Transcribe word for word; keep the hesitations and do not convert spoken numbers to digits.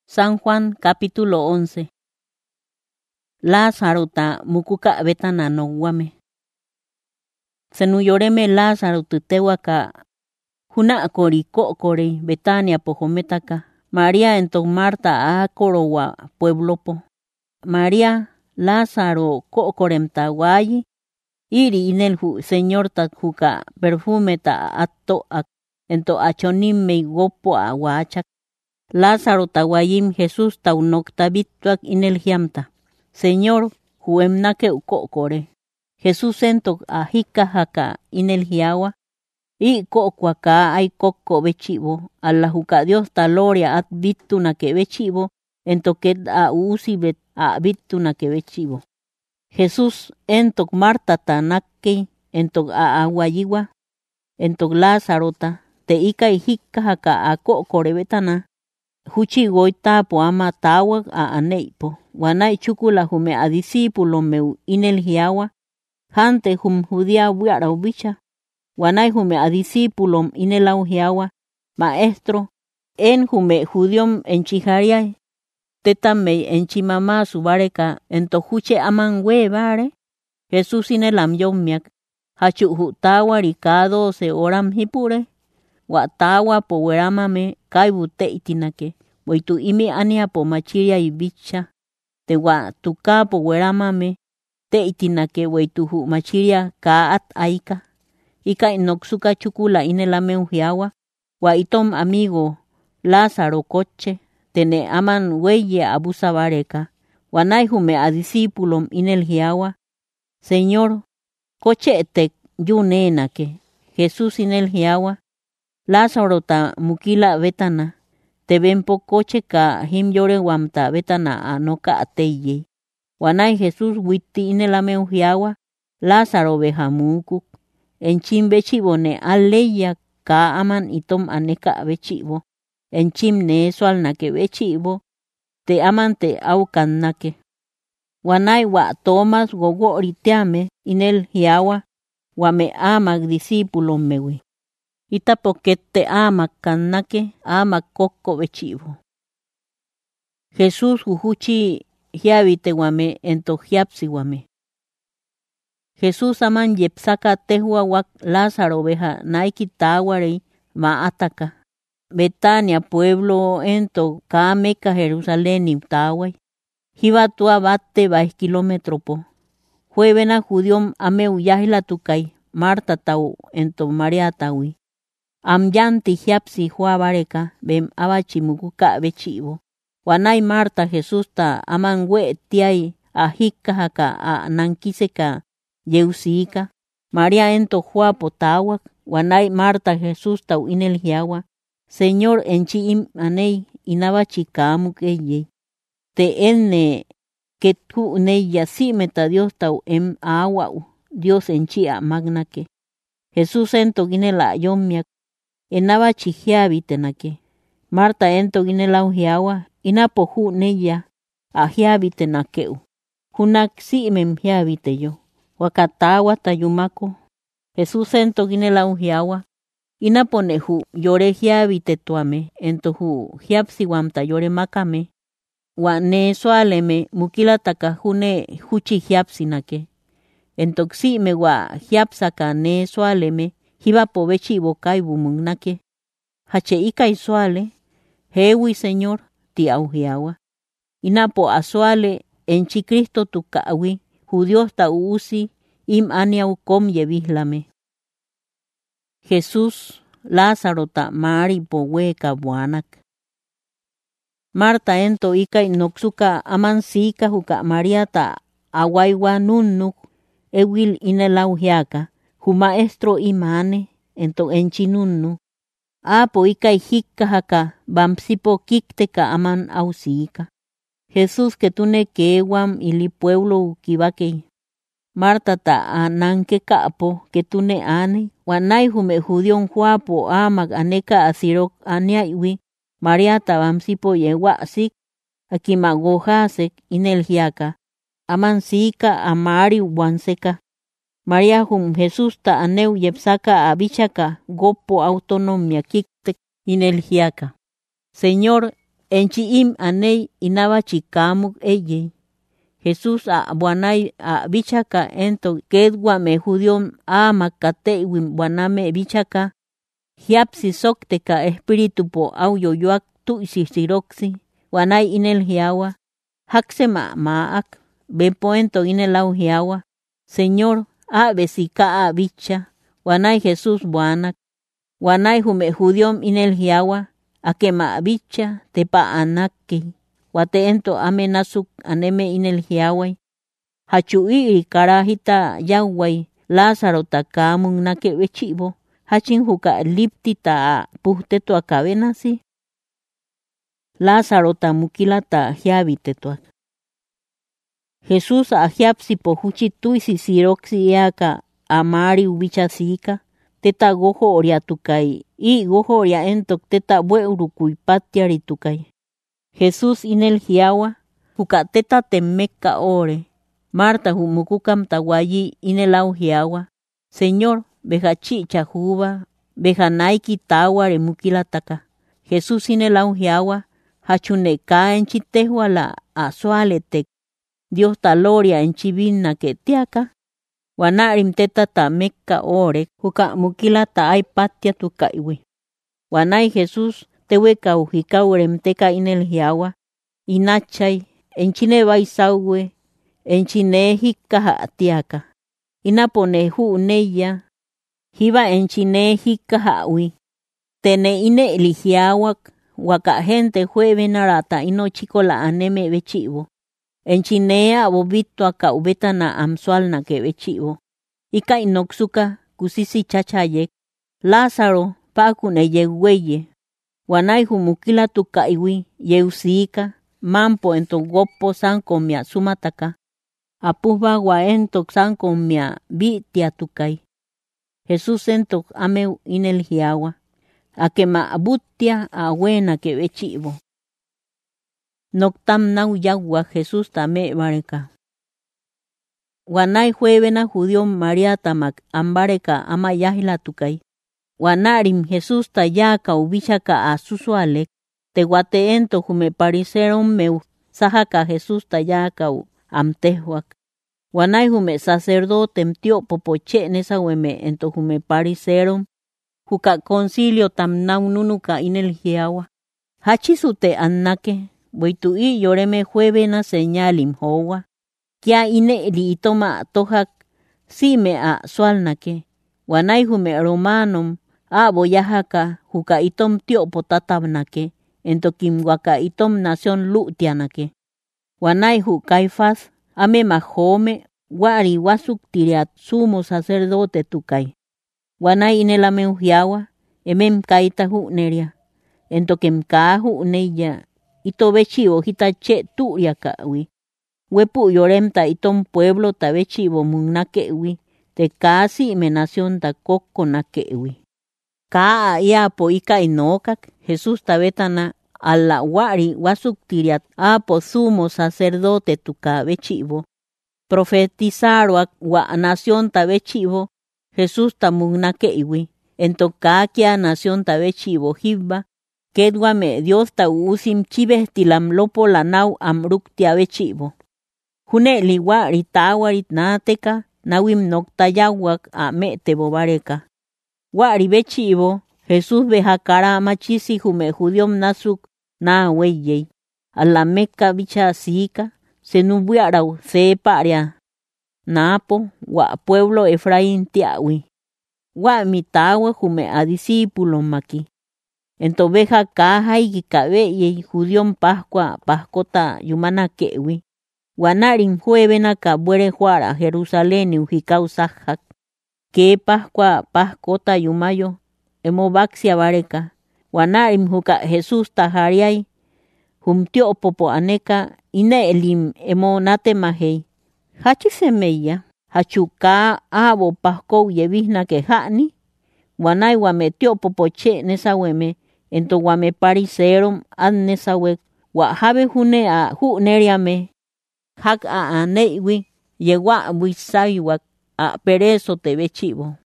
San Juan capítulo once. Lázaro ta mukuka betana no wame. Senuyoreme Lázaro tutewaka huna kori kokore Betania pojometaka. María ento Marta a korowa pueblopo. María Lázaro kokorem tawayi. Iri inelhu señor ta juka perfume ta atto ak ento achonim me gopo a wachak. Lázaro tawayim Jesús taunoktabituak inel hiamta. Señor, huemnake ukokore. Jesús ento ahika haka inel hiawa. I kokwaka ay kokko bechivo. Allah huka Dios taloria at bituna ke bechivo. Ento ket a usi bet a bituna ke bechivo. Jesús entok Marta tanake entok a awayiwa. Entok Lázaro ta te ika hika haka a kokore betana. Huchi goita po ama tawag a aneipo. Wanay chukula hume a discípulo meu inel hiawa. Hante hum judia wiara ubicha. Wanay hume a discípulo inel au hiawa. Maestro, en hume judiom enchiharia. Tetame enchimama subareka ento huche aman we bare. Jesús inel amyomiak. Hachu hutawa ricado se oram hipure. Watawa po weramame kaibu te itinake. Boitu imi ania po machiria ibicha. Te wa tuka po weramame te itinake boitu hu machiria kaat aika. Ika inoksuka chukula inelame uhiawa. Wa itom amigo Lázaro coche. Tene aman weye abusa bareka. Wanay hume a discípulom inel hiawa. Señor, coche te yunenake. Jesús inel hiawa. Lázaro ta mukila betana. Te ven po coche ka him yore wamta betana anoka ateye. Wanay Jesús witi inelame uhiawa. Lázaro behamukuk. Enchim bechibone aleya ka aman itom aneka bechibo. Enchim nesual nake bechibo. Te aman te aukan nake. Wanay wa Thomas gogo riteame inel hiawa. Wa me amak discípulo mewe. Ita pokete ama kanake ama kokko bechivo. Jesús huhuchi hiabite wame ento hiapsi wame. Jesús aman yepsaka tehua wak Lázaro beja naiki taware ma ataka. Betania pueblo ento kameka Jerusalén tawai. Hiba tua bate baix kilómetro po. Juevena judiom ame uyahila tukai. Marta tau ento María tawi. Amyanti hiapsi hua bareka bem abachimukuka bechivo. Wanay Marta Jesús ta aman we tiay ahika haka a nankiseka yeusika. María ento hua potawak. Wanay Marta Jesús tau inel hiawa. Señor enchi im anei inabachikamuk eye. Te enne ketku neya simeta Dios tau em awau. Dios enchi a magnake. Jesús ento ginela yomiak. Enaba chihiabi tenake. Marta ento ginelau hiawa. Inapo hu neya. Ahiabi tenakeu. Hunak si mem hiabi teyo. Wakatawa tayumako. Jesús ento ginelau hiawa. Inapo nehu yore hiabi tetuame. Ento hu hiapsi wamta yore makame. Wa ne soaleme mukila taka hune huchi hiapsi nake. Ento si me wa hiapsaka ne soaleme. Hiba po bechivo kaibu mungnake. Hache ika isuale. Hewi Señor ti auhiawa. Inapo asuale enchi Cristo tukawi. Judios ta uusi im aniau kom yebihlame. Jesús Lázaro ta mari po weka buanak. Marta ento ika inoksuka aman sika huka María ta awaiwa nunnuk. Ewil inelau hiaka. Hu maestro imane ento enchinunnu. Apo ika hikka haka bamsipo kikteka aman ausika. Jesús que tune kewam ili pueblo kibake. Marta ta ananke kapo que tune ane. Wanay hume judion huapo amag aneka asirok aniaiwi. María ta bamsipo yewasik. Akimagohasek inel hiaka. Aman sika amari wanseka. María hum Jesús ta aneu yepsaka abichaka gopo autonomia kiktek inel hiaka. Señor enchi im anei inaba chikamuk eye. Jesús a buanay a bichaka ento kedwame judiom a makatewim buaname bichaka. Hiapsi sokteka espíritu po au yoyoak tuisi siroxi. Buanay inel hiawa. Hakse ma maak. Bepoento inel au hiawa. Señor, a besika a bicha. Buanay Jesús buanak. Buanay jume judiom inel hiawa. Ake ma bicha tepa anaki. Wate ento amenasuk aneme inel hiaway. Hachuiri karahita yaway. Lázaro takamun nake bechibo. Hachin huka lipti ta puhteto akabenasi. Lázaro tamukila ta hiabitetuak. Jesús a hiapsi pohuchi tuisi siroxi eaka amari ubichasika. Teta gojo oriatukai. I gojo oria entok teta bue urukui patiaritukai. Jesús inel hiawa, huka teta temeka ore. Marta humukukam tawayi inel au hiawa. Señor, beja chicha juba, beja naiki tawa remukilataka. Jesús inel au hiawa, hachuneka enchitehua la azualetek. Dios taloria enchibina que tiaka. Wanarim teta tameka ore, huka mukilata ay patia tukaiwi. Wanay Jesús, teweka ujikaurem teka inel hiawa, inachay, enchine baisauwe, enchine hikaha atiaka. Inapone hu neya, hiba enchine hikaha ui. Tene ine elihiawak, waka gente jueve narata ino chico la aneme bechivo. Enchinea bobito aka ubeta na amsual na que bechivo. Ika inoksuka kusisi chachayek. Lázaro pakune yegueye. Wanay humukila tukaiwi yeusika. Mampo ento gopo sanko mia sumataka. Apuba wa ento sanko mia bitia tukai. Jesús ento ame inel hiawa. Akema abutia awena que bechivo. Noctam nau yagua Jesús tame bareka. Wanay juevena judio María tamak ambareka ama yahila tukai. Wanarim Jesús tayaka ubishaka a susualek. Te guateento jume pariseron meu sahaka Jesús tayaka u amtehuak. Wanay jume sacerdote mtio popoche nesa weme ento jume pariseron. Juka concilio tam nau nunuka inel hiawa. Hachisute annake. Boitu i yoreme juevena señalim hoa. Kia ine li itoma tohak sime a sualnake. Wanay jume romanom a boyahaka juka itom tio potatabnake. Ento kim waka itom nación lutianake. Wanay hu Caifás ame mahome wari wasuk tiriat sumo sacerdote tukai. Wanay inelame uhiawa emem kaita hu neria. Ento kem ka hu neya. Ito bechivo hita che turia kawi. Wepu yoremta itom pueblo ta bechivo munnakewi. Te casi me nación ta koko nakewi. Ka ia po ika inokak. Jesús tabetana ala wari wasuk tiriat apo sumo sacerdote tuka bechivo. Profetizaroak wa nación ta bechivo. Jesús ta munnakewi. Ento kakia nación ta bechivo hibba. Kedwame Dios ta usim chibes tilam lopo lanau amruk tiabechivo. June liwa ritawarit nateka nawim noktayawak a mete bobareka. Wari bechivo Jesús bejakara machisi jume judiom nasuk na weyey. A la meca bicha sika se nubiarau se paria. Napo wa pueblo Efraín tiawi. Wa mitawa jume a discípulo maki. Ento beja caja y cabe y judión pascua pascota yumana kewi. Wanarin juevena cabuere juara Jerusalén y ujicau sajak. Que pascua pascota yumayo emobaxia bareka. Wanarim juca Jesús tajariay. Jumtio popo aneka ine elim emo nate mahei. Hachi semeya. Hachuka abo pasco yevizna que hani. Wanay wametio popoche nesaweme. Ento wame pariserom an nesawe. Wa habe june a hu neriame. Hak a aneiwi. Yewa wisaiwak a perezo te bechivo.